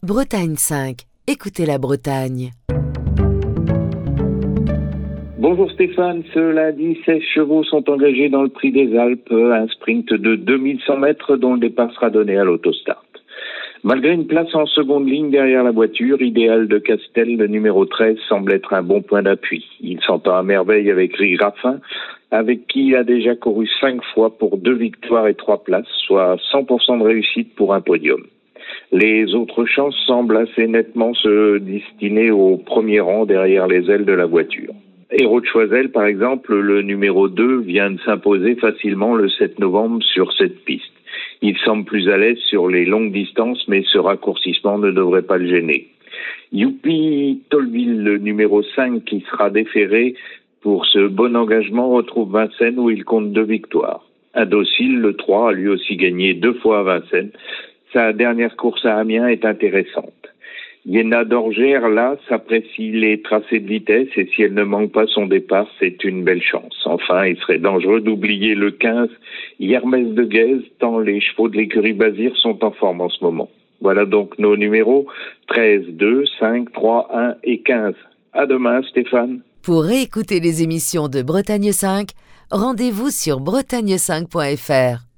Bretagne 5, écoutez la Bretagne. Bonjour Stéphane, ce lundi, 16 chevaux sont engagés dans le Prix des Alpes, un sprint de 2100 mètres dont le départ sera donné à l'autostart. Malgré une place en seconde ligne derrière la voiture, Idéal de Castel, le numéro 13, semble être un bon point d'appui. Il s'entend à merveille avec Rigraffin, avec qui il a déjà couru 5 fois pour 2 victoires et 3 places, soit 100% de réussite pour un podium. Les autres chances semblent assez nettement se destiner au premier rang derrière les ailes de la voiture. Héros de Choiseul, par exemple, le numéro 2 vient de s'imposer facilement le 7 novembre sur cette piste. Il semble plus à l'aise sur les longues distances, mais ce raccourcissement ne devrait pas le gêner. Youpi Tolville, le numéro 5, qui sera déféré pour ce bon engagement, retrouve Vincennes où il compte 2 victoires. Indocile, le 3, a lui aussi gagné 2 fois à Vincennes. Sa dernière course à Amiens est intéressante. Yéna d'Orgère, là, s'apprécie les tracés de vitesse et si elle ne manque pas son départ, c'est une belle chance. Enfin, il serait dangereux d'oublier le 15, Hermès de Guèze, tant les chevaux de l'écurie Bazir sont en forme en ce moment. Voilà donc nos numéros 13, 2, 5, 3, 1 et 15. À demain, Stéphane. Pour réécouter les émissions de Bretagne 5, rendez-vous sur bretagne5.fr.